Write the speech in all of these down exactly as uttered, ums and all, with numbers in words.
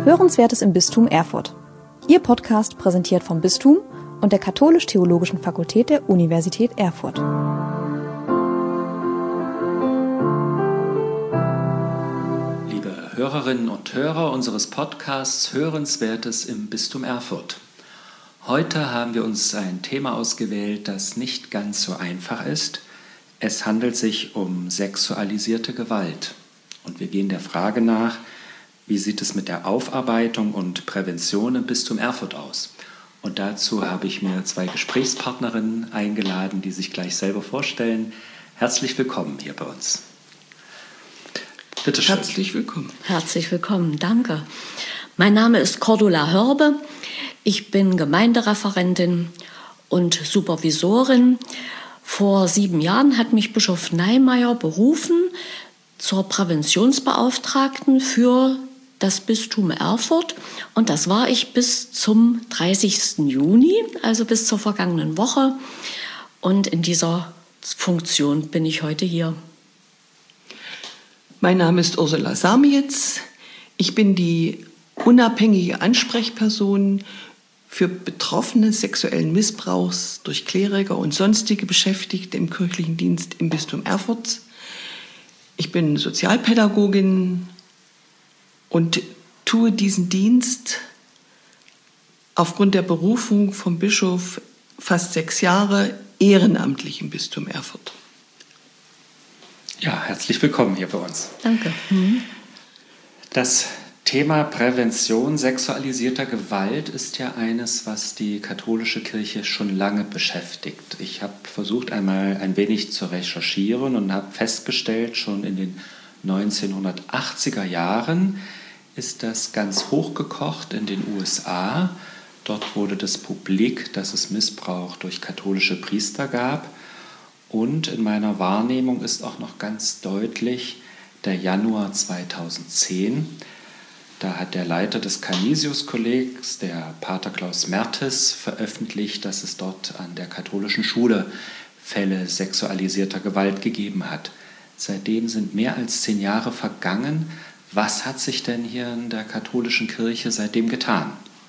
Hörenswertes im Bistum Erfurt. Ihr Podcast präsentiert vom Bistum und der Katholisch-Theologischen Fakultät der Universität Erfurt. Liebe Hörerinnen und Hörer unseres Podcasts Hörenswertes im Bistum Erfurt. Heute haben wir uns ein Thema ausgewählt, das nicht ganz so einfach ist. Es handelt sich um sexualisierte Gewalt. Und wir gehen der Frage nach, wie sieht es mit der Aufarbeitung und Prävention im Bistum Erfurt aus? Und dazu habe ich mir zwei Gesprächspartnerinnen eingeladen, die sich gleich selber vorstellen. Herzlich willkommen hier bei uns. Bitte schön. Herzlich willkommen. Herzlich willkommen, danke. Mein Name ist Cordula Hörbe. Ich bin Gemeindereferentin und Supervisorin. Vor sieben Jahren hat mich Bischof Neimeyer berufen zur Präventionsbeauftragten für das Bistum Erfurt. Und das war ich bis zum dreißigsten Juni, also bis zur vergangenen Woche. Und in dieser Funktion bin ich heute hier. Mein Name ist Ursula Samietz. Ich bin die unabhängige Ansprechperson für Betroffene sexuellen Missbrauchs durch Kleriker und sonstige Beschäftigte im kirchlichen Dienst im Bistum Erfurt. Ich bin Sozialpädagogin und tue diesen Dienst aufgrund der Berufung vom Bischof fast sechs Jahre ehrenamtlich im Bistum Erfurt. Ja, herzlich willkommen hier bei uns. Danke. Mhm. Das Thema Prävention sexualisierter Gewalt ist ja eines, was die katholische Kirche schon lange beschäftigt. Ich habe versucht, einmal ein wenig zu recherchieren und habe festgestellt, schon in den neunzehnhundertachtziger Jahren ist das ganz hochgekocht in den U S A. Dort wurde das publik, dass es Missbrauch durch katholische Priester gab. Und in meiner Wahrnehmung ist auch noch ganz deutlich der Januar zweitausendzehn. Da hat der Leiter des Canisius-Kollegs, der Pater Klaus Mertes, veröffentlicht, dass es dort an der katholischen Schule Fälle sexualisierter Gewalt gegeben hat. Seitdem sind mehr als zehn Jahre vergangen. Was hat sich denn hier in der katholischen Kirche seitdem getan?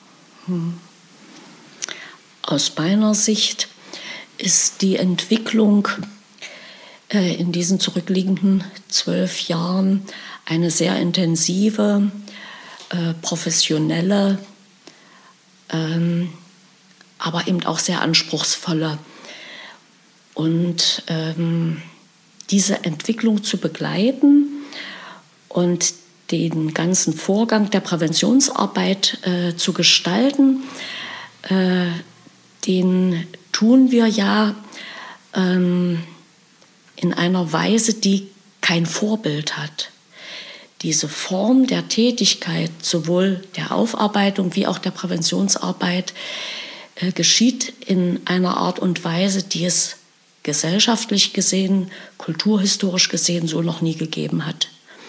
Aus meiner Sicht ist die Entwicklung äh, in diesen zurückliegenden zwölf Jahren eine sehr intensive, äh, professionelle, ähm, aber eben auch sehr anspruchsvolle. Und ähm, diese Entwicklung zu begleiten und den ganzen Vorgang der Präventionsarbeit äh, zu gestalten, äh, den tun wir ja ähm, in einer Weise, die kein Vorbild hat. Diese Form der Tätigkeit, sowohl der Aufarbeitung wie auch der Präventionsarbeit, äh, geschieht in einer Art und Weise, die es gesellschaftlich gesehen, kulturhistorisch gesehen so noch nie gegeben hat.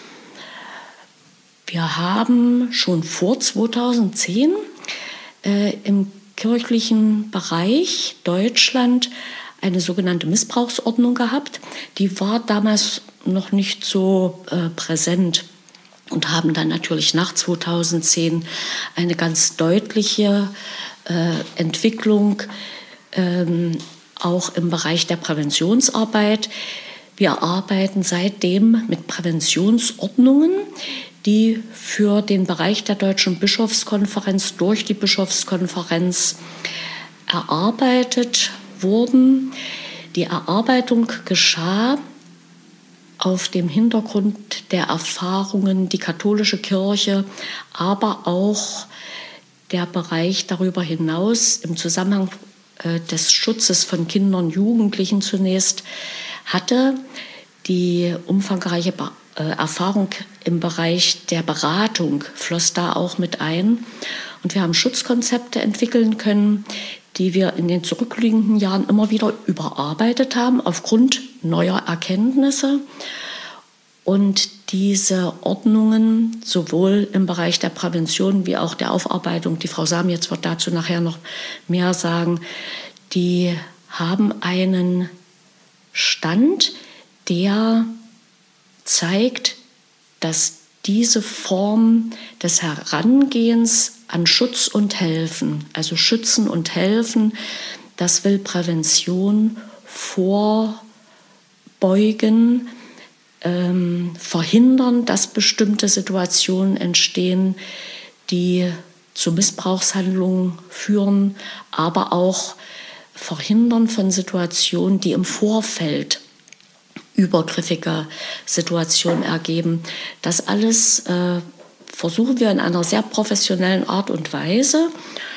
Wir haben schon vor zweitausendzehn äh, im kirchlichen Bereich Deutschland eine sogenannte Missbrauchsordnung gehabt. Die war damals noch nicht so äh, präsent und haben dann natürlich nach zweitausendzehn eine ganz deutliche äh, Entwicklung ähm, auch im Bereich der Präventionsarbeit. Wir arbeiten seitdem mit Präventionsordnungen, die für den Bereich der Deutschen Bischofskonferenz durch die Bischofskonferenz erarbeitet wurden. Die Erarbeitung geschah auf dem Hintergrund der Erfahrungen, die katholische Kirche, aber auch der Bereich darüber hinaus im Zusammenhang äh, des Schutzes von Kindern und Jugendlichen zunächst hatte. Die umfangreiche Be- äh, Erfahrung im Bereich der Beratung floss da auch mit ein. Und wir haben Schutzkonzepte entwickeln können, die wir in den zurückliegenden Jahren immer wieder überarbeitet haben, aufgrund neuer Erkenntnisse. Und diese Ordnungen, sowohl im Bereich der Prävention wie auch der Aufarbeitung, die Frau Samietz wird dazu nachher noch mehr sagen, die haben einen Stand, der zeigt, dass diese Form des Herangehens an Schutz und Helfen, also Schützen und Helfen, das will Prävention vorbeugen, ähm, verhindern, dass bestimmte Situationen entstehen, die zu Missbrauchshandlungen führen, aber auch Verhindern von Situationen, die im Vorfeld übergriffige Situationen ergeben. Das alles äh, versuchen wir in einer sehr professionellen Art und Weise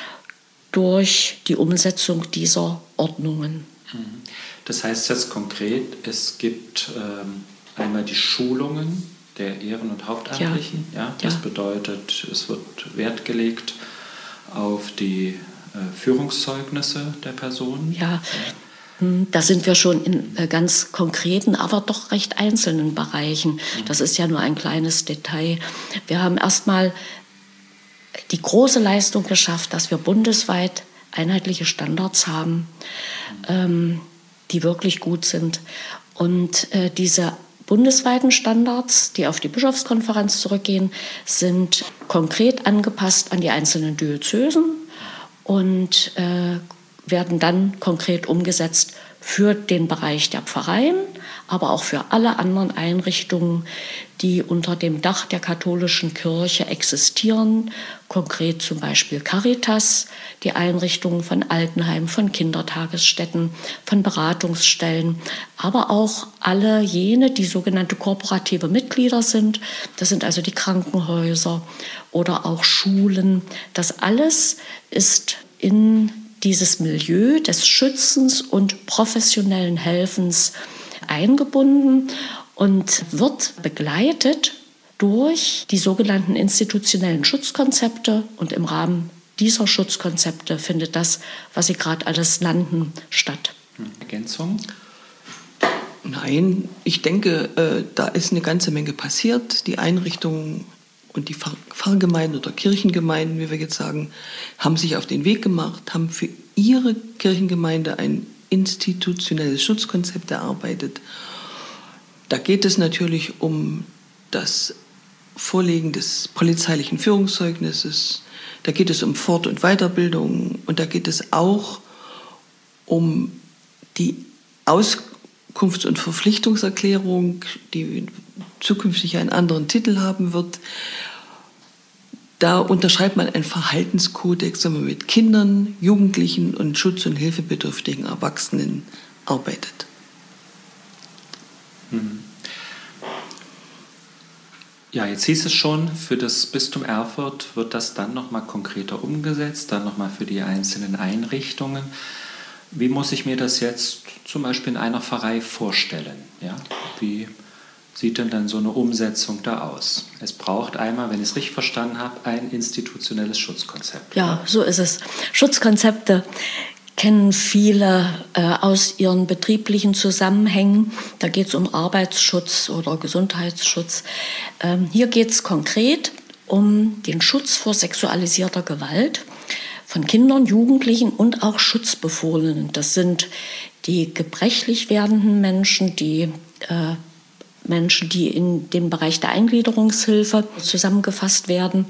durch die Umsetzung dieser Ordnungen. Das heißt jetzt konkret, es gibt ähm, einmal die Schulungen der Ehren- und Hauptamtlichen. Ja. Ja, das ja. bedeutet, es wird Wert gelegt auf die äh, Führungszeugnisse der Personen. Ja. Da sind wir schon in ganz konkreten, aber doch recht einzelnen Bereichen. Das ist ja nur ein kleines Detail. Wir haben erstmal die große Leistung geschafft, dass wir bundesweit einheitliche Standards haben, ähm, die wirklich gut sind. Und äh, diese bundesweiten Standards, die auf die Bischofskonferenz zurückgehen, sind konkret angepasst an die einzelnen Diözesen und äh, werden dann konkret umgesetzt für den Bereich der Pfarreien, aber auch für alle anderen Einrichtungen, die unter dem Dach der katholischen Kirche existieren, konkret zum Beispiel Caritas, die Einrichtungen von Altenheimen, von Kindertagesstätten, von Beratungsstellen, aber auch alle jene, die sogenannte kooperative Mitglieder sind. Das sind also die Krankenhäuser oder auch Schulen. Das alles ist in dieses Milieu des Schützens und professionellen Helfens eingebunden und wird begleitet durch die sogenannten institutionellen Schutzkonzepte. Und im Rahmen dieser Schutzkonzepte findet das, was Sie gerade alles nannten, statt. Ergänzung? Nein, ich denke, äh, da ist eine ganze Menge passiert. Die Einrichtungen und die Pfarrgemeinden oder Kirchengemeinden, wie wir jetzt sagen, haben sich auf den Weg gemacht, haben für ihre Kirchengemeinde ein institutionelles Schutzkonzept erarbeitet. Da geht es natürlich um das Vorlegen des polizeilichen Führungszeugnisses, da geht es um Fort- und Weiterbildung und da geht es auch um die Auskunfts- und Verpflichtungserklärung, die zukünftig einen anderen Titel haben wird. Da unterschreibt man einen Verhaltenskodex, wenn man mit Kindern, Jugendlichen und schutz- und hilfebedürftigen Erwachsenen arbeitet. Ja, jetzt hieß es schon, für das Bistum Erfurt wird das dann nochmal konkreter umgesetzt, dann nochmal für die einzelnen Einrichtungen. Wie muss ich mir das jetzt zum Beispiel in einer Pfarrei vorstellen? Ja? Wie sieht denn dann so eine Umsetzung da aus? Es braucht einmal, wenn ich es richtig verstanden habe, ein institutionelles Schutzkonzept. Ja, oder? So ist es. Schutzkonzepte kennen viele äh, aus ihren betrieblichen Zusammenhängen. Da geht es um Arbeitsschutz oder Gesundheitsschutz. Ähm, hier geht es konkret um den Schutz vor sexualisierter Gewalt von Kindern, Jugendlichen und auch Schutzbefohlenen. Das sind die gebrechlich werdenden Menschen, die äh, Menschen, die in den Bereich der Eingliederungshilfe zusammengefasst werden.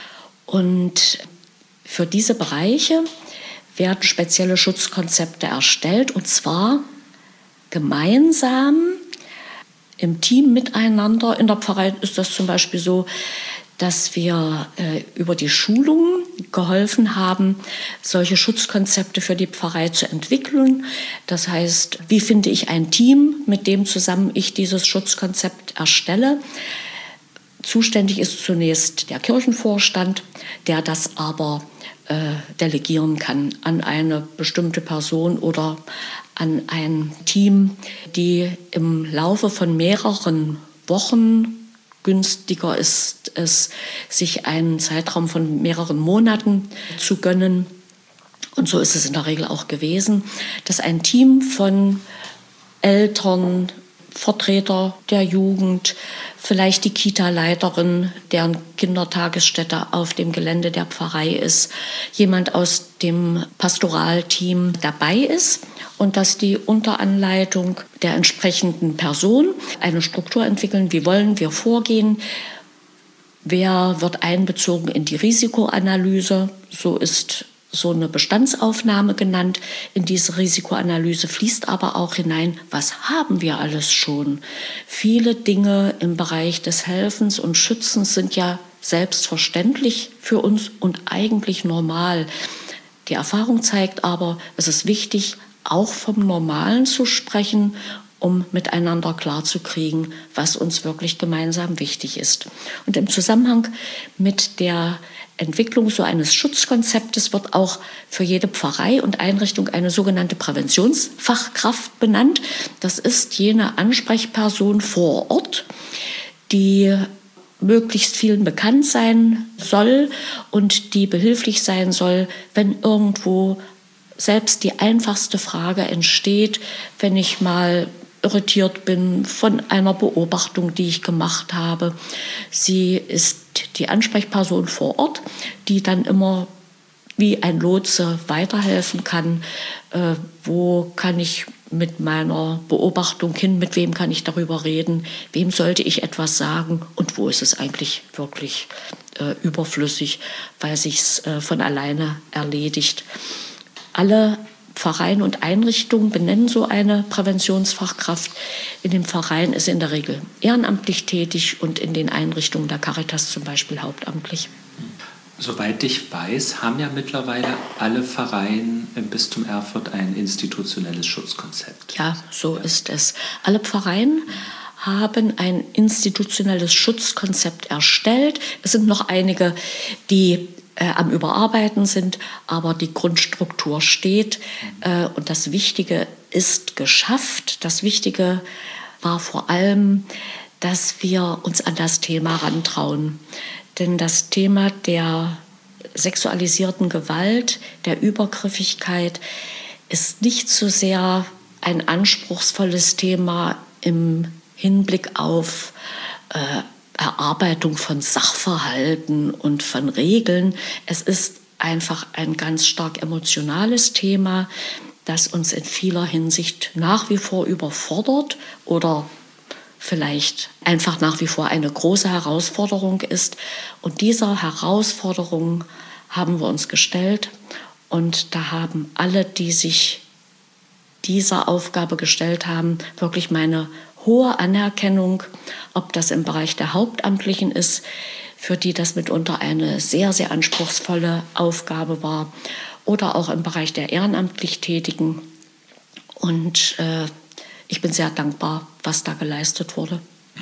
Und für diese Bereiche werden spezielle Schutzkonzepte erstellt, und zwar gemeinsam im Team miteinander. In der Pfarrei ist das zum Beispiel so, dass wir äh, über die Schulungen geholfen haben, solche Schutzkonzepte für die Pfarrei zu entwickeln. Das heißt, wie finde ich ein Team, mit dem zusammen ich dieses Schutzkonzept erstelle? Zuständig ist zunächst der Kirchenvorstand, der das aber äh, delegieren kann an eine bestimmte Person oder an ein Team, die im Laufe von mehreren Wochen, günstiger ist es, sich einen Zeitraum von mehreren Monaten zu gönnen. Und so ist es in der Regel auch gewesen, dass ein Team von Eltern, Vertreter der Jugend, vielleicht die Kita-Leiterin, deren Kindertagesstätte auf dem Gelände der Pfarrei ist, jemand aus dem Pastoralteam dabei ist und dass die unter Anleitung der entsprechenden Person eine Struktur entwickeln, wie wollen wir vorgehen, wer wird einbezogen in die Risikoanalyse? So ist so eine Bestandsaufnahme genannt. In diese Risikoanalyse fließt aber auch hinein, was haben wir alles schon? Viele Dinge im Bereich des Helfens und Schützens sind ja selbstverständlich für uns und eigentlich normal. Die Erfahrung zeigt aber, es ist wichtig, auch vom Normalen zu sprechen, um miteinander klarzukriegen, was uns wirklich gemeinsam wichtig ist. Und im Zusammenhang mit der Entwicklung so eines Schutzkonzeptes wird auch für jede Pfarrei und Einrichtung eine sogenannte Präventionsfachkraft benannt. Das ist jene Ansprechperson vor Ort, die möglichst vielen bekannt sein soll und die behilflich sein soll, wenn irgendwo selbst die einfachste Frage entsteht, wenn ich mal irritiert bin von einer Beobachtung, die ich gemacht habe. Sie ist die Ansprechperson vor Ort, die dann immer wie ein Lotse weiterhelfen kann. Äh, wo kann ich mit meiner Beobachtung hin, mit wem kann ich darüber reden, wem sollte ich etwas sagen und wo ist es eigentlich wirklich äh, überflüssig, weil sich's äh, von alleine erledigt. Alle Pfarreien und Einrichtungen benennen so eine Präventionsfachkraft. In den Pfarreien ist sie in der Regel ehrenamtlich tätig und in den Einrichtungen der Caritas zum Beispiel hauptamtlich. Soweit ich weiß, haben ja mittlerweile alle Pfarreien im Bistum Erfurt ein institutionelles Schutzkonzept. Ja, so ist es. Alle Pfarreien haben ein institutionelles Schutzkonzept erstellt. Es sind noch einige, die Äh, am Überarbeiten sind, aber die Grundstruktur steht äh, und das Wichtige ist geschafft. Das Wichtige war vor allem, dass wir uns an das Thema rantrauen. Denn das Thema der sexualisierten Gewalt, der Übergriffigkeit ist nicht so sehr ein anspruchsvolles Thema im Hinblick auf äh, Erarbeitung von Sachverhalten und von Regeln. Es ist einfach ein ganz stark emotionales Thema, das uns in vieler Hinsicht nach wie vor überfordert oder vielleicht einfach nach wie vor eine große Herausforderung ist. Und dieser Herausforderung haben wir uns gestellt und da haben alle, die sich dieser Aufgabe gestellt haben, wirklich meine hohe Anerkennung, ob das im Bereich der Hauptamtlichen ist, für die das mitunter eine sehr, sehr anspruchsvolle Aufgabe war, oder auch im Bereich der ehrenamtlich Tätigen. Und äh, ich bin sehr dankbar, was da geleistet wurde.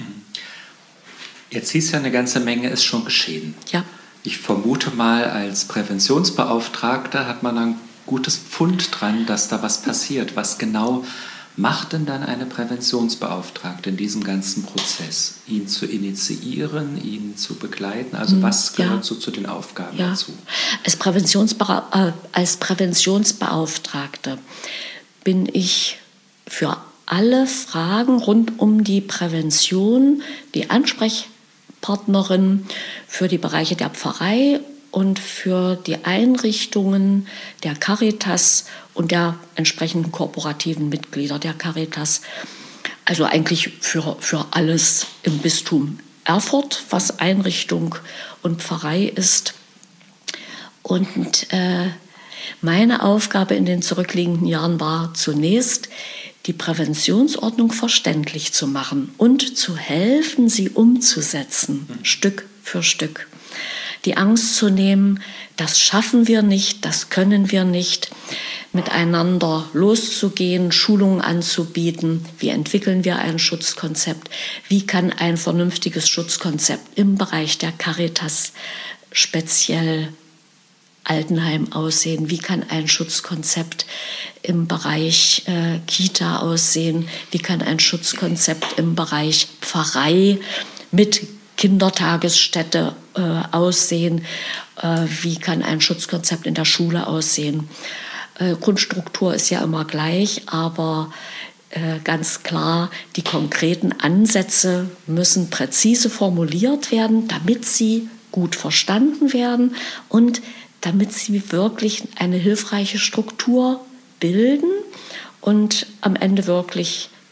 Jetzt hieß ja, eine ganze Menge ist schon geschehen. Ja. Ich vermute mal, als Präventionsbeauftragter hat man ein gutes Pfund dran, dass da was passiert. Was genau macht denn dann eine Präventionsbeauftragte in diesem ganzen Prozess? Ihn zu initiieren, ihn zu begleiten? Also was gehört ja. so zu den Aufgaben ja. dazu? Als, Präventionsbera- äh, als Präventionsbeauftragte bin ich für alle Fragen rund um die Prävention die Ansprechpartnerin für die Bereiche der Pfarrei und für die Einrichtungen der Caritas und der entsprechenden korporativen Mitglieder der Caritas. Also eigentlich für, für alles im Bistum Erfurt, was Einrichtung und Pfarrei ist. Und äh, meine Aufgabe in den zurückliegenden Jahren war zunächst, die Präventionsordnung verständlich zu machen und zu helfen, sie umzusetzen, mhm. Stück für Stück. Die Angst zu nehmen, das schaffen wir nicht, das können wir nicht, miteinander loszugehen, Schulungen anzubieten. Wie entwickeln wir ein Schutzkonzept? Wie kann ein vernünftiges Schutzkonzept im Bereich der Caritas speziell Altenheim aussehen? Wie kann ein Schutzkonzept im Bereich äh, Kita aussehen? Wie kann ein Schutzkonzept im Bereich Pfarrei mit Kindertagesstätte äh, aussehen? Äh, wie kann ein Schutzkonzept in der Schule aussehen? Äh, Grundstruktur ist ja immer gleich, aber äh, ganz klar, die konkreten Ansätze müssen präzise formuliert werden, damit sie gut verstanden werden und damit sie wirklich eine hilfreiche Struktur bilden und am Ende wirklich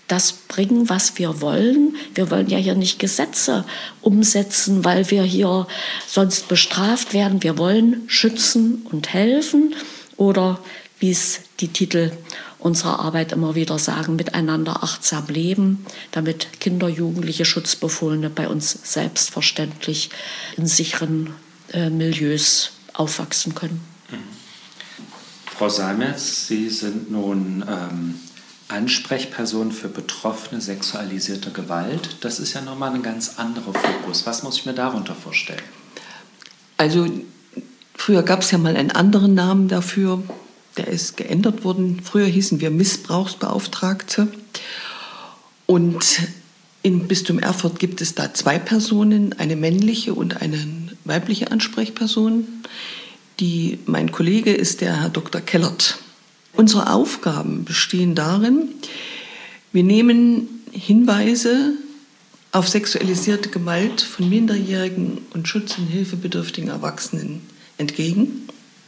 das bringen, was wir wollen. Wir wollen ja hier nicht Gesetze umsetzen, weil wir hier sonst bestraft werden. Wir wollen schützen und helfen oder, wie es die Titel unserer Arbeit immer wieder sagen, miteinander achtsam leben, damit Kinder, Jugendliche, Schutzbefohlene bei uns selbstverständlich in sicheren äh, Milieus aufwachsen können. Mhm. Frau Salmetz, Sie sind nun ähm, Ansprechperson für Betroffene sexualisierter Gewalt. Das ist ja nochmal ein ganz anderer Fokus. Was muss ich mir darunter vorstellen? Also früher gab es ja mal einen anderen Namen dafür, der ist geändert worden. Früher hießen wir Missbrauchsbeauftragte. Und im Bistum Erfurt gibt es da zwei Personen, eine männliche und eine weibliche Ansprechperson. Die, mein Kollege ist der Herr Doktor Kellert. Unsere Aufgaben bestehen darin, wir nehmen Hinweise auf sexualisierte Gewalt von minderjährigen und schutz- und hilfebedürftigen Erwachsenen entgegen.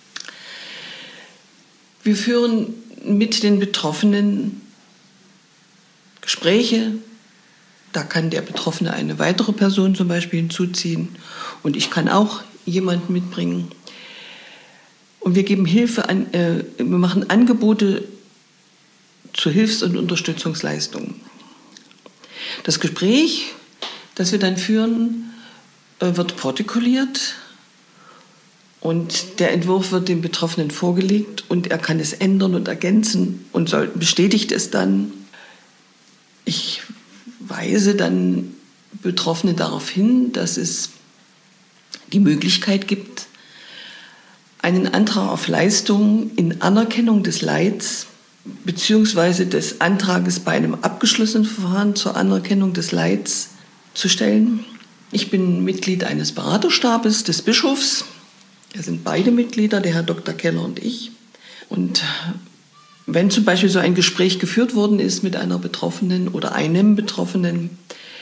Wir führen mit den Betroffenen Gespräche. Da kann der Betroffene eine weitere Person zum Beispiel hinzuziehen und ich kann auch jemanden mitbringen. Und wir geben Hilfe an, äh, wir machen Angebote zur Hilfs- und Unterstützungsleistung. Das Gespräch, das wir dann führen, äh, wird protokolliert und der Entwurf wird dem Betroffenen vorgelegt und er kann es ändern und ergänzen und soll, bestätigt es dann. Ich weise dann Betroffene darauf hin, dass es die Möglichkeit gibt, einen Antrag auf Leistung in Anerkennung des Leids bzw. des Antrages bei einem abgeschlossenen Verfahren zur Anerkennung des Leids zu stellen. Ich bin Mitglied eines Beraterstabes des Bischofs. Wir sind beide Mitglieder, der Herr Doktor Keller und ich. Und wenn zum Beispiel so ein Gespräch geführt worden ist mit einer Betroffenen oder einem Betroffenen,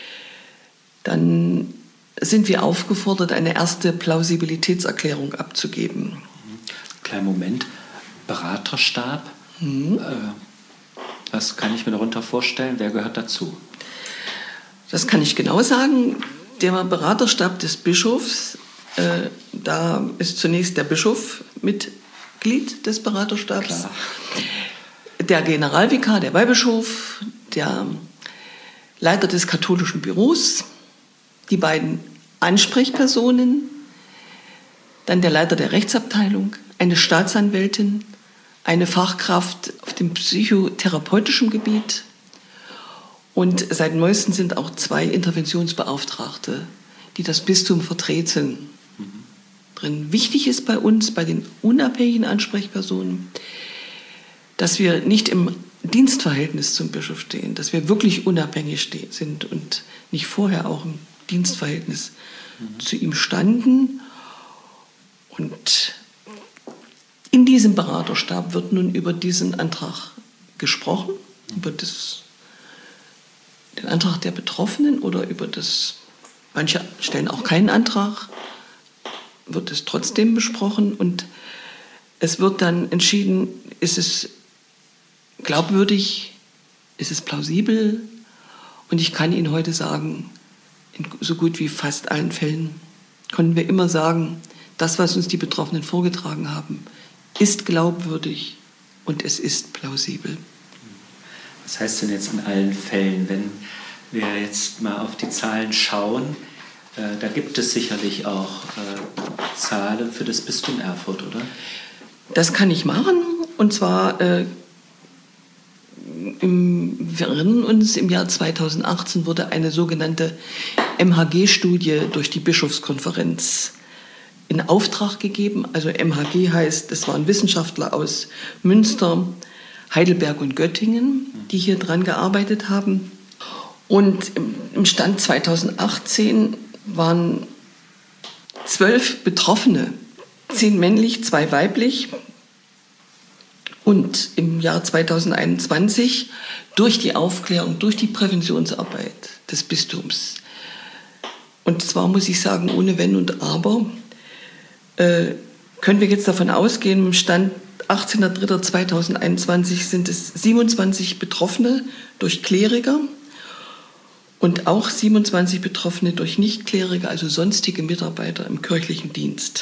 dann sind wir aufgefordert, eine erste Plausibilitätserklärung abzugeben. Kleinen Moment. Beraterstab. Mhm. Äh, was kann ich mir darunter vorstellen? Wer gehört dazu? Das kann ich genau sagen. Der Beraterstab des Bischofs, äh, da ist zunächst der Bischof Mitglied des Beraterstabs. Klar. Der Generalvikar, der Weihbischof, der Leiter des katholischen Büros, die beiden Ansprechpersonen, dann der Leiter der Rechtsabteilung, eine Staatsanwältin, eine Fachkraft auf dem psychotherapeutischen Gebiet und seit neuestem sind auch zwei Interventionsbeauftragte, die das Bistum vertreten. Mhm. Drin. Wichtig ist bei uns, bei den unabhängigen Ansprechpersonen, dass wir nicht im Dienstverhältnis zum Bischof stehen, dass wir wirklich unabhängig stehen, sind und nicht vorher auch im Dienstverhältnis mhm. zu ihm standen. Und in diesem Beraterstab wird nun über diesen Antrag gesprochen, über das, den Antrag der Betroffenen oder über das, manche stellen auch keinen Antrag, wird es trotzdem besprochen und es wird dann entschieden, ist es glaubwürdig, ist es plausibel und ich kann Ihnen heute sagen, in so gut wie fast allen Fällen konnten wir immer sagen, das, was uns die Betroffenen vorgetragen haben, ist glaubwürdig und es ist plausibel. Was heißt denn jetzt in allen Fällen, wenn wir jetzt mal auf die Zahlen schauen? Äh, da gibt es sicherlich auch äh, Zahlen für das Bistum Erfurt, oder? Das kann ich machen. Und zwar, äh, im, wir erinnern uns, im Jahr zweitausendachtzehn wurde eine sogenannte M H G-Studie durch die Bischofskonferenz in Auftrag gegeben. Also M H G heißt, es waren Wissenschaftler aus Münster, Heidelberg und Göttingen, die hier dran gearbeitet haben. Und im Stand zweitausendachtzehn waren zwölf Betroffene, zehn männlich, zwei weiblich. Und im Jahr zweitausendeinundzwanzig durch die Aufklärung, durch die Präventionsarbeit des Bistums. Und zwar muss ich sagen, ohne Wenn und Aber, können wir jetzt davon ausgehen, im Stand achtzehnter dritter zweitausendeinundzwanzig sind es siebenundzwanzig Betroffene durch Kleriker und auch siebenundzwanzig Betroffene durch Nichtkleriker, also sonstige Mitarbeiter im kirchlichen Dienst.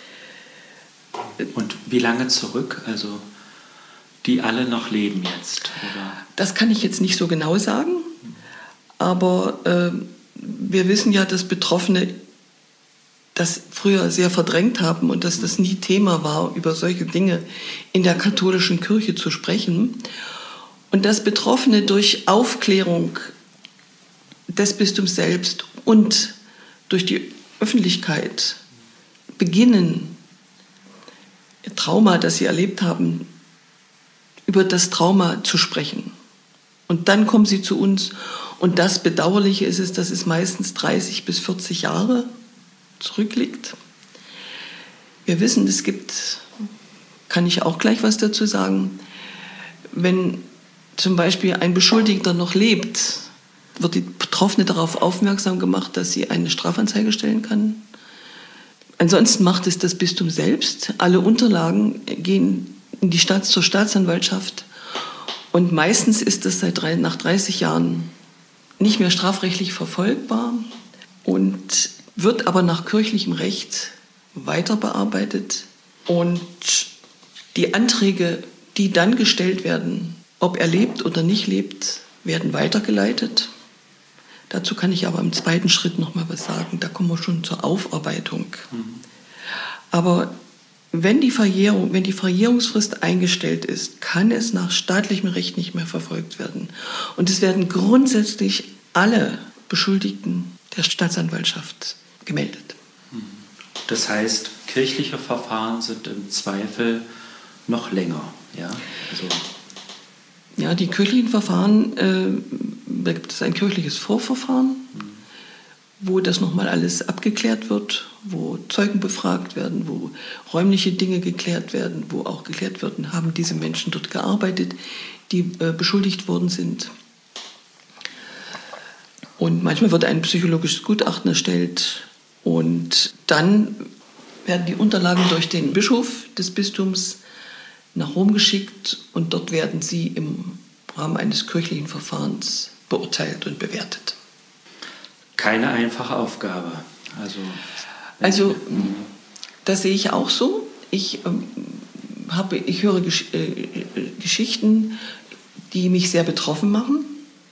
Und wie lange zurück? Also die alle noch leben jetzt? Oder? Das kann ich jetzt nicht so genau sagen, aber äh, wir wissen ja, dass Betroffene das früher sehr verdrängt haben und dass das nie Thema war, über solche Dinge in der katholischen Kirche zu sprechen. Und dass Betroffene durch Aufklärung des Bistums selbst und durch die Öffentlichkeit beginnen, ihr Trauma, das sie erlebt haben, über das Trauma zu sprechen. Und dann kommen sie zu uns. Und das Bedauerliche ist es, dass es meistens dreißig bis vierzig Jahre zurückliegt. Wir wissen, es gibt, kann ich auch gleich was dazu sagen, wenn zum Beispiel ein Beschuldigter noch lebt, wird die Betroffene darauf aufmerksam gemacht, dass sie eine Strafanzeige stellen kann. Ansonsten macht es das Bistum selbst. Alle Unterlagen gehen in die Stadt, zur Staatsanwaltschaft und meistens ist das seit drei, nach dreißig Jahren nicht mehr strafrechtlich verfolgbar und wird aber nach kirchlichem Recht weiter bearbeitet. Und die Anträge, die dann gestellt werden, ob er lebt oder nicht lebt, werden weitergeleitet. Dazu kann ich aber im zweiten Schritt noch mal was sagen. Da kommen wir schon zur Aufarbeitung. Mhm. Aber wenn die Verjährung, wenn die Verjährungsfrist eingestellt ist, kann es nach staatlichem Recht nicht mehr verfolgt werden. Und es werden grundsätzlich alle Beschuldigten der Staatsanwaltschaft gemeldet. Das heißt, kirchliche Verfahren sind im Zweifel noch länger, ja? Also ja, die kirchlichen Verfahren, äh, da gibt es ein kirchliches Vorverfahren, mhm. wo das nochmal alles abgeklärt wird, wo Zeugen befragt werden, wo räumliche Dinge geklärt werden, wo auch geklärt werden, haben diese Menschen dort gearbeitet, die äh, beschuldigt worden sind. Und manchmal wird ein psychologisches Gutachten erstellt und dann werden die Unterlagen durch den Bischof des Bistums nach Rom geschickt und dort werden sie im Rahmen eines kirchlichen Verfahrens beurteilt und bewertet. Keine einfache Aufgabe. Also, also das sehe ich auch so. Ich, ähm, habe, ich höre Gesch- äh, Geschichten, die mich sehr betroffen machen.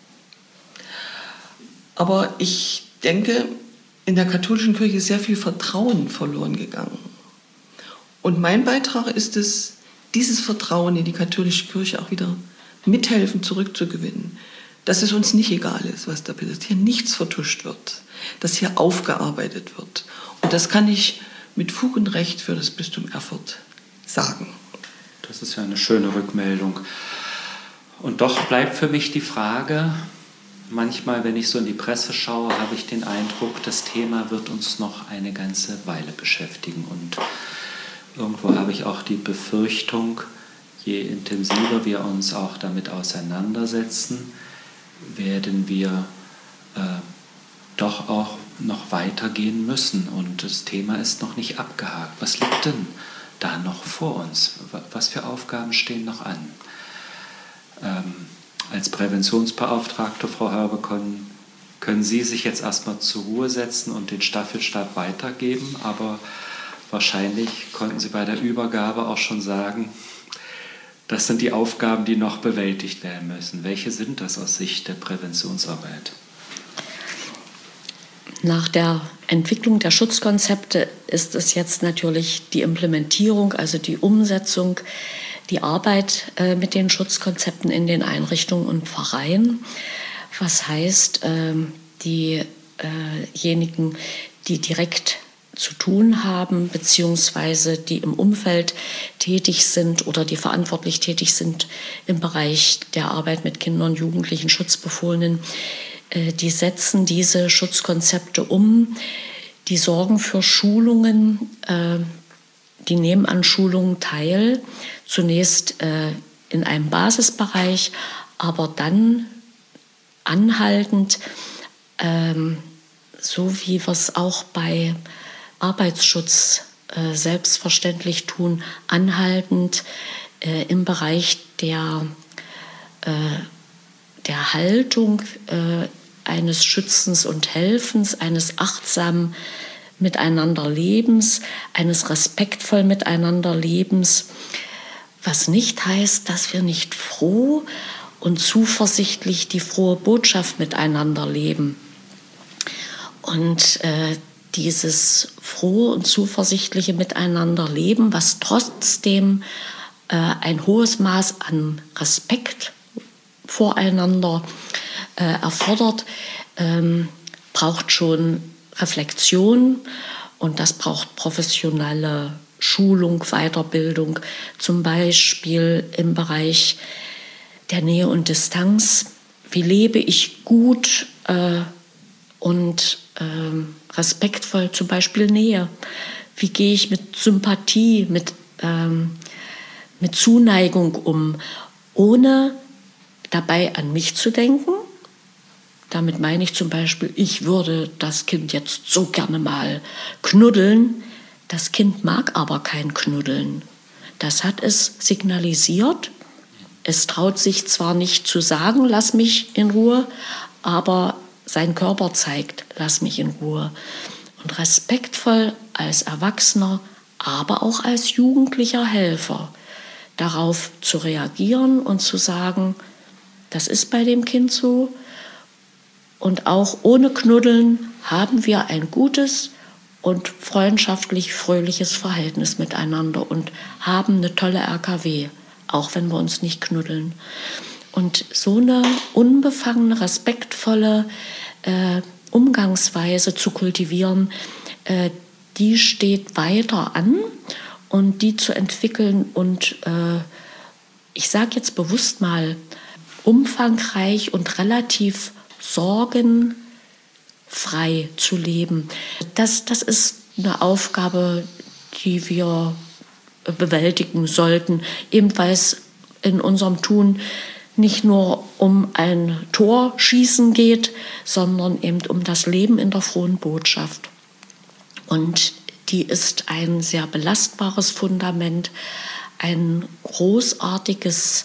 Aber ich denke, in der katholischen Kirche ist sehr viel Vertrauen verloren gegangen. Und mein Beitrag ist es, dieses Vertrauen in die katholische Kirche auch wieder mithelfen zurückzugewinnen. Dass es uns nicht egal ist, was da passiert, dass hier nichts vertuscht wird, dass hier aufgearbeitet wird. Und das kann ich mit Fug und Recht für das Bistum Erfurt sagen. Das ist ja eine schöne Rückmeldung. Und doch bleibt für mich die Frage, manchmal, wenn ich so in die Presse schaue, habe ich den Eindruck, das Thema wird uns noch eine ganze Weile beschäftigen. Und irgendwo habe ich auch die Befürchtung, je intensiver wir uns auch damit auseinandersetzen, werden wir äh, doch auch noch weitergehen müssen. Und das Thema ist noch nicht abgehakt. Was liegt denn da noch vor uns? Was für Aufgaben stehen noch an? Ähm, Als Präventionsbeauftragte, Frau Herbekon, können Sie sich jetzt erstmal zur Ruhe setzen und den Staffelstab weitergeben, aber wahrscheinlich konnten Sie bei der Übergabe auch schon sagen, das sind die Aufgaben, die noch bewältigt werden müssen. Welche sind das aus Sicht der Präventionsarbeit? Nach der Entwicklung der Schutzkonzepte ist es jetzt natürlich die Implementierung, also die Umsetzung, die Arbeit äh, mit den Schutzkonzepten in den Einrichtungen und Pfarreien. Was heißt, äh, diejenigen, die direkt zu tun haben, beziehungsweise die im Umfeld tätig sind oder die verantwortlich tätig sind im Bereich der Arbeit mit Kindern und Jugendlichen, Schutzbefohlenen, äh, die setzen diese Schutzkonzepte um, die sorgen für Schulungen, äh, die nehmen an Schulungen teil, zunächst äh, in einem Basisbereich, aber dann anhaltend, ähm, so wie wir es auch bei Arbeitsschutz äh, selbstverständlich tun, anhaltend äh, im Bereich der, äh, der Haltung äh, eines Schützens und Helfens, eines achtsamen Miteinanderlebens, eines respektvoll Miteinanderlebens, was nicht heißt, dass wir nicht froh und zuversichtlich die frohe Botschaft miteinander leben. Und äh, dieses frohe und zuversichtliche Miteinanderleben, was trotzdem äh, ein hohes Maß an Respekt voreinander äh, erfordert, ähm, braucht schon Reflexion, und das braucht professionelle Schulung, Weiterbildung, zum Beispiel im Bereich der Nähe und Distanz. Wie lebe ich gut äh, und äh, respektvoll zum Beispiel Nähe? Wie gehe ich mit Sympathie, mit, ähm, mit Zuneigung um, ohne dabei an mich zu denken? Damit meine ich zum Beispiel, ich würde das Kind jetzt so gerne mal knuddeln. Das Kind mag aber kein Knuddeln. Das hat es signalisiert. Es traut sich zwar nicht zu sagen, lass mich in Ruhe, aber sein Körper zeigt, lass mich in Ruhe. Und respektvoll als Erwachsener, aber auch als jugendlicher Helfer, darauf zu reagieren und zu sagen, das ist bei dem Kind so. Und auch ohne Knuddeln haben wir ein gutes und freundschaftlich fröhliches Verhältnis miteinander und haben eine tolle R K W, auch wenn wir uns nicht knuddeln. Und so eine unbefangene, respektvolle äh, Umgangsweise zu kultivieren, äh, die steht weiter an, und die zu entwickeln und äh, ich sage jetzt bewusst mal umfangreich und relativ sorgenfrei zu leben. Das, das ist eine Aufgabe, die wir bewältigen sollten, eben weil es in unserem Tun nicht nur um ein Torschießen geht, sondern eben um das Leben in der frohen Botschaft. Und die ist ein sehr belastbares Fundament, ein großartiges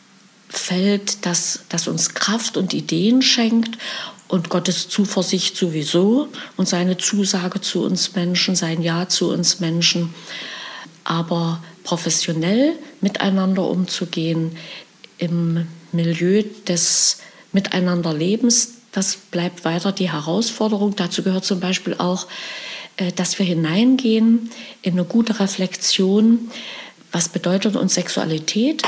Feld, das, das uns Kraft und Ideen schenkt, und Gottes Zuversicht sowieso und seine Zusage zu uns Menschen, sein Ja zu uns Menschen. Aber professionell miteinander umzugehen im Milieu des Miteinanderlebens, das bleibt weiter die Herausforderung. Dazu gehört zum Beispiel auch, dass wir hineingehen in eine gute Reflexion. Was bedeutet uns Sexualität?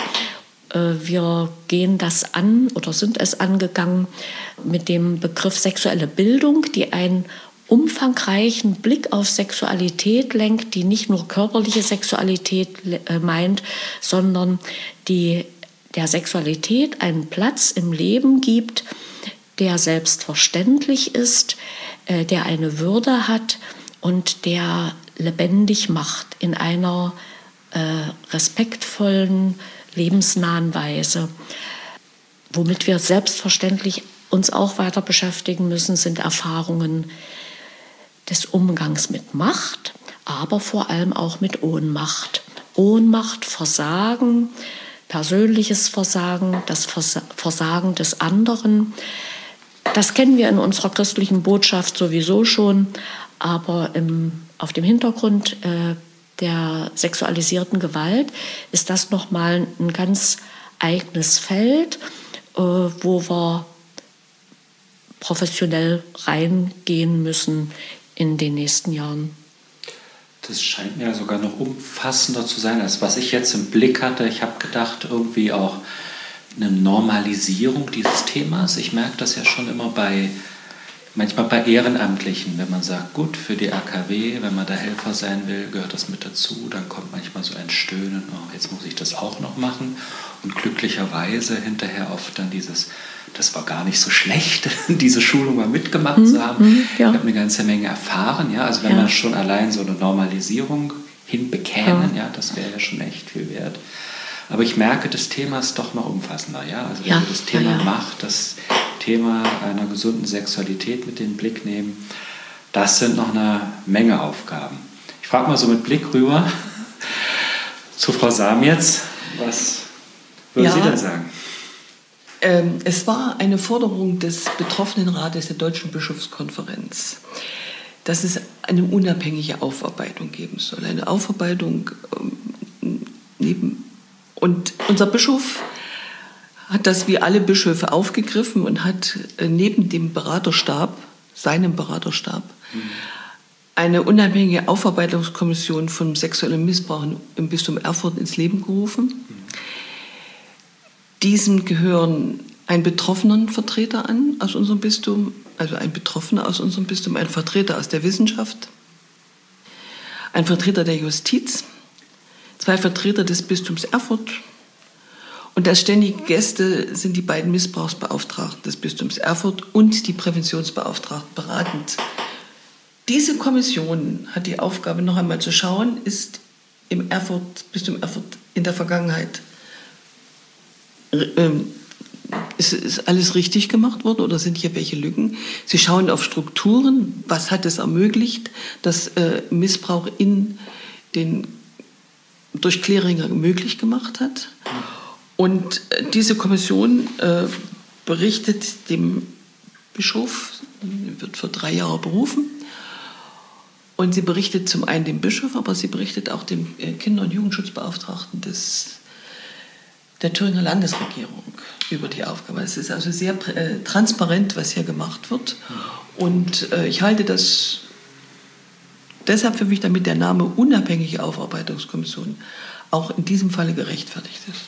Wir gehen das an oder sind es angegangen mit dem Begriff sexuelle Bildung, die einen umfangreichen Blick auf Sexualität lenkt, die nicht nur körperliche Sexualität meint, sondern die der Sexualität einen Platz im Leben gibt, der selbstverständlich ist, der eine Würde hat und der lebendig macht in einer äh, respektvollen, lebensnahen Weise. Womit wir selbstverständlich uns auch weiter beschäftigen müssen, sind Erfahrungen des Umgangs mit Macht, aber vor allem auch mit Ohnmacht. Ohnmacht, Versagen, persönliches Versagen, das Versagen des anderen. Das kennen wir in unserer christlichen Botschaft sowieso schon, aber im, auf dem Hintergrund äh, der sexualisierten Gewalt ist das nochmal ein ganz eigenes Feld, äh, wo wir professionell reingehen müssen in den nächsten Jahren. Das scheint mir sogar noch umfassender zu sein, als was ich jetzt im Blick hatte. Ich habe gedacht, irgendwie auch eine Normalisierung dieses Themas. Ich merke das ja schon immer bei, manchmal bei Ehrenamtlichen, wenn man sagt, gut, für die A K W, wenn man da Helfer sein will, gehört das mit dazu. Dann kommt manchmal so ein Stöhnen, oh, jetzt muss ich das auch noch machen. Und glücklicherweise hinterher oft dann dieses, das war gar nicht so schlecht, diese Schulung mal mitgemacht mhm, zu haben. Ja. Ich habe eine ganze Menge erfahren. Ja? Also wenn ja. man schon allein so eine Normalisierung hinbekämen, ja. ja, das wäre ja schon echt viel wert. Aber ich merke, das Thema ist doch noch umfassender. Ja? Also wenn ja. wir das Thema ja, ja. Macht, das Thema einer gesunden Sexualität mit in den Blick nehmen, das sind noch eine Menge Aufgaben. Ich frage mal so mit Blick rüber zu Frau Sam jetzt. Was würden ja, Sie denn sagen? Ähm, es war eine Forderung des Betroffenenrates der Deutschen Bischofskonferenz, dass es eine unabhängige Aufarbeitung geben soll. Eine Aufarbeitung ähm, neben. Und unser Bischof hat das wie alle Bischöfe aufgegriffen und hat äh, neben dem Beraterstab, seinem Beraterstab, mhm. eine unabhängige Aufarbeitungskommission von sexuellem Missbrauch im Bistum Erfurt ins Leben gerufen. Mhm. Diesem gehören ein Betroffenenvertreter an aus unserem Bistum, also ein Betroffener aus unserem Bistum, ein Vertreter aus der Wissenschaft, ein Vertreter der Justiz, zwei Vertreter des Bistums Erfurt und als ständige Gäste sind die beiden Missbrauchsbeauftragten des Bistums Erfurt und die Präventionsbeauftragten beratend. Diese Kommission hat die Aufgabe, noch einmal zu schauen, ist im Erfurt, Bistum Erfurt in der Vergangenheit ähm, ist, ist alles richtig gemacht worden oder sind hier welche Lücken? Sie schauen auf Strukturen, was hat es ermöglicht, dass äh, Missbrauch in den, durch Kleringer möglich gemacht hat. Und äh, diese Kommission äh, berichtet dem Bischof, wird für drei Jahre berufen, und sie berichtet zum einen dem Bischof, aber sie berichtet auch dem äh, Kinder- und Jugendschutzbeauftragten des der Thüringer Landesregierung über die Aufgabe. Es ist also sehr äh, transparent, was hier gemacht wird. Und äh, ich halte das deshalb für mich, damit der Name unabhängige Aufarbeitungskommission auch in diesem Falle gerechtfertigt ist.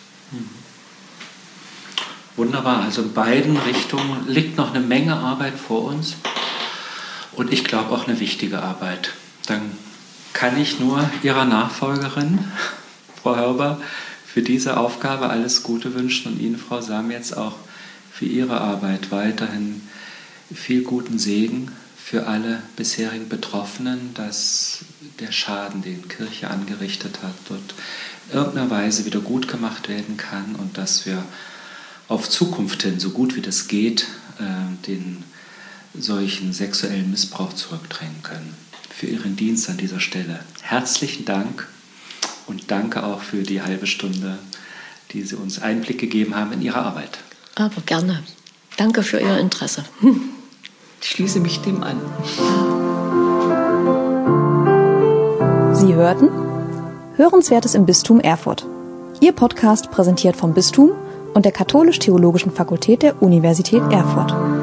Wunderbar, also in beiden Richtungen liegt noch eine Menge Arbeit vor uns und ich glaube auch eine wichtige Arbeit. Dann kann ich nur Ihrer Nachfolgerin, Frau Hörber, für diese Aufgabe alles Gute wünschen und Ihnen, Frau Sam, jetzt auch für Ihre Arbeit weiterhin viel guten Segen für alle bisherigen Betroffenen, dass der Schaden, den Kirche angerichtet hat, dort in irgendeiner Weise wieder gut gemacht werden kann und dass wir auf Zukunft hin, so gut wie das geht, den solchen sexuellen Missbrauch zurückdrängen können. Für Ihren Dienst an dieser Stelle herzlichen Dank. Und danke auch für die halbe Stunde, die Sie uns Einblick gegeben haben in Ihre Arbeit. Aber gerne. Danke für Ihr Interesse. Ich schließe mich dem an. Sie hörten Hörenswertes im Bistum Erfurt. Ihr Podcast präsentiert vom Bistum und der Katholisch-Theologischen Fakultät der Universität Erfurt.